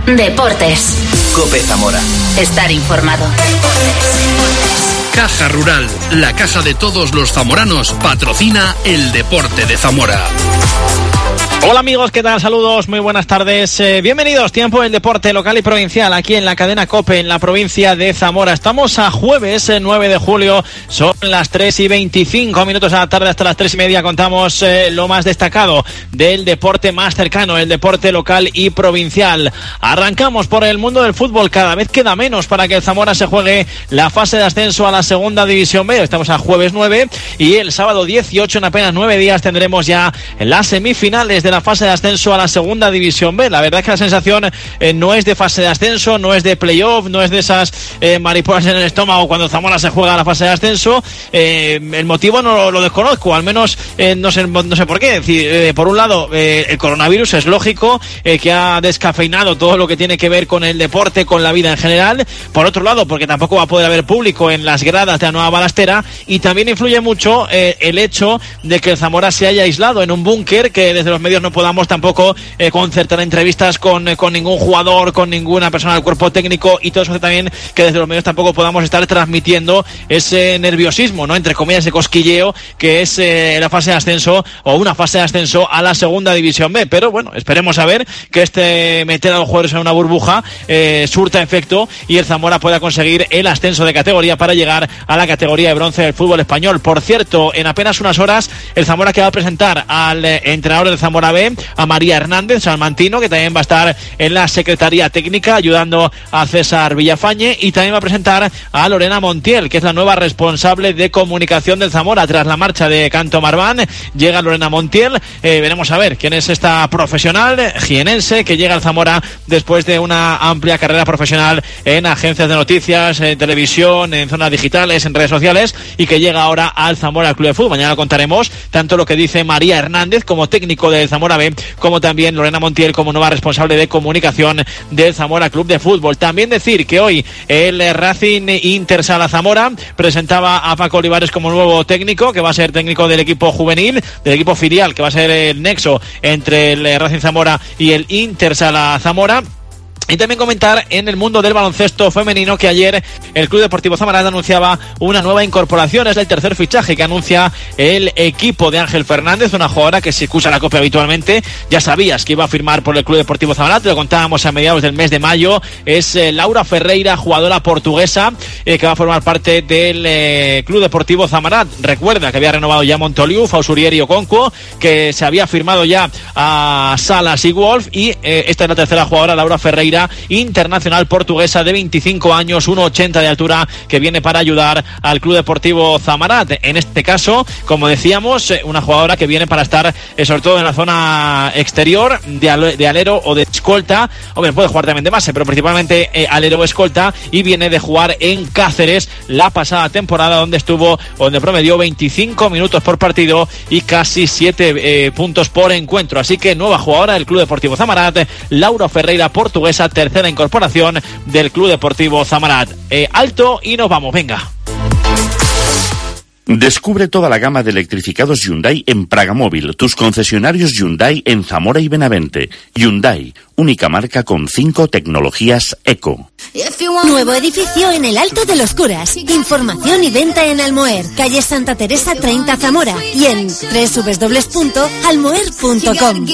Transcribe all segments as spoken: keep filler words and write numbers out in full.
Deportes. COPE Zamora. Estar informado. Caja Rural, la caja de todos los zamoranos, patrocina el deporte de Zamora. Hola amigos, ¿qué tal? Saludos, muy buenas tardes. Eh, bienvenidos, tiempo del deporte local y provincial aquí en la cadena COPE en la provincia de Zamora. Estamos a jueves eh, nueve de julio, son las tres y veinticinco minutos de la tarde, hasta las tres y media contamos eh, lo más destacado del deporte más cercano, el deporte local y provincial. Arrancamos por el mundo del fútbol, cada vez queda menos para que el Zamora se juegue la fase de ascenso a la segunda división B. Estamos a jueves nueve y el sábado dieciocho, en apenas nueve días, tendremos ya las semifinales de la fase de ascenso a la segunda división B. La verdad es que la sensación eh, no es de fase de ascenso, no es de playoff, no es de esas eh, mariposas en el estómago cuando Zamora se juega la fase de ascenso. Eh, el motivo no lo, lo desconozco, al menos eh, no sé no sé por qué. Es decir, eh, por un lado, eh, el coronavirus es lógico eh, que ha descafeinado todo lo que tiene que ver con el deporte, con la vida en general. Por otro lado, porque tampoco va a poder haber público en las gradas de la Nueva Balastera, y también influye mucho eh, el hecho de que el Zamora se haya aislado en un búnker, que desde los medios no podamos tampoco eh, concertar entrevistas con, eh, con ningún jugador, con ninguna persona del cuerpo técnico, y todo eso hace también que desde los medios tampoco podamos estar transmitiendo ese nerviosismo, ¿no?, entre comillas, ese cosquilleo que es eh, la fase de ascenso o una fase de ascenso a la segunda división B. Pero bueno, esperemos a ver que este meter a los jugadores en una burbuja eh, surta efecto y el Zamora pueda conseguir el ascenso de categoría para llegar a la categoría de bronce del fútbol español. Por cierto, en apenas unas horas el Zamora que va a presentar al eh, entrenador del Zamora B, a María Hernández Salmantino, que también va a estar en la Secretaría Técnica ayudando a César Villafañe, y también va a presentar a Lorena Montiel, que es la nueva responsable de comunicación del Zamora. Tras la marcha de Canto Marván llega Lorena Montiel. Eh, veremos a ver quién es esta profesional jienense que llega al Zamora después de una amplia carrera profesional en agencias de noticias, en televisión, en zonas digitales, en redes sociales, y que llega ahora al Zamora al Club de Fútbol. Mañana contaremos tanto lo que dice María Hernández como técnico del Zamora B, como también Lorena Montiel como nueva responsable de comunicación del Zamora Club de Fútbol. También decir que hoy el Racing Inter Sala Zamora presentaba a Paco Olivares como nuevo técnico, que va a ser técnico del equipo juvenil, del equipo filial, que va a ser el nexo entre el Racing Zamora y el Inter Sala Zamora. Y también comentar en el mundo del baloncesto femenino que ayer el Club Deportivo Zamora anunciaba una nueva incorporación. Es el tercer fichaje que anuncia el equipo de Ángel Fernández, una jugadora que se usa la COPE habitualmente. Ya sabías que iba a firmar por el Club Deportivo Zamora, te lo contábamos a mediados del mes de mayo. Es eh, Laura Ferreira, jugadora portuguesa, eh, que va a formar parte del eh, Club Deportivo Zamora. Recuerda que había renovado ya Montoliu, Fausurier y Oconquo, que se había firmado ya a Salas y Wolf, y eh, esta es la tercera jugadora, Laura Ferreira, internacional portuguesa de veinticinco años, uno ochenta de altura, que viene para ayudar al Club Deportivo Zamarat. En este caso, como decíamos, una jugadora que viene para estar eh, sobre todo en la zona exterior de, al- de alero o de escolta. Hombre, puede jugar también de base, pero principalmente eh, alero o escolta, y viene de jugar en Cáceres la pasada temporada, donde estuvo, donde promedió veinticinco minutos por partido y casi siete eh, puntos por encuentro. Así que nueva jugadora del Club Deportivo Zamarat, Laura Ferreira, portuguesa, tercera incorporación del Club Deportivo Zamarat. Eh, alto y nos vamos, venga. Descubre toda la gama de electrificados Hyundai en Pragamóvil, tus concesionarios Hyundai en Zamora y Benavente. Hyundai, única marca con cinco tecnologías eco. Nuevo edificio en el Alto de los Curas. Información y venta en Almoer, calle Santa Teresa treinta, Zamora, y en doble u doble u doble u punto almoer punto com.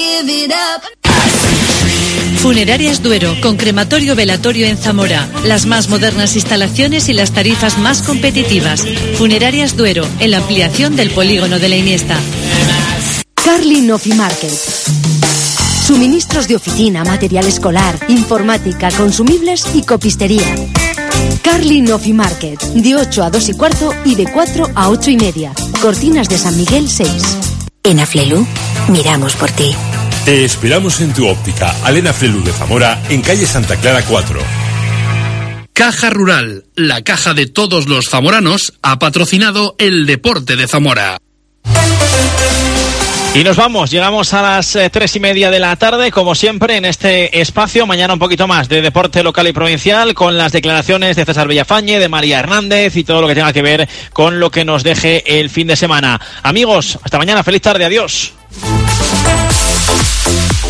Funerarias Duero, con crematorio velatorio en Zamora. Las más modernas instalaciones y las tarifas más competitivas. Funerarias Duero, en la ampliación del polígono de la Iniesta. Carlin Office Market. Suministros de oficina, material escolar, informática, consumibles y copistería. Carlin Office Market, de ocho a dos y cuarto y de cuatro a ocho y media. Cortinas de San Miguel seis. En Aflelu, miramos por ti. Te esperamos en tu óptica Alena Flelu de Zamora, en calle Santa Clara cuatro. Caja Rural, la caja de todos los zamoranos, ha patrocinado el deporte de Zamora. Y nos vamos, llegamos a las eh, tres y media de la tarde, como siempre, en este espacio. Mañana un poquito más de deporte local y provincial, con las declaraciones de César Villafañe, de María Hernández y todo lo que tenga que ver con lo que nos deje el fin de semana. Amigos, hasta mañana, feliz tarde, adiós.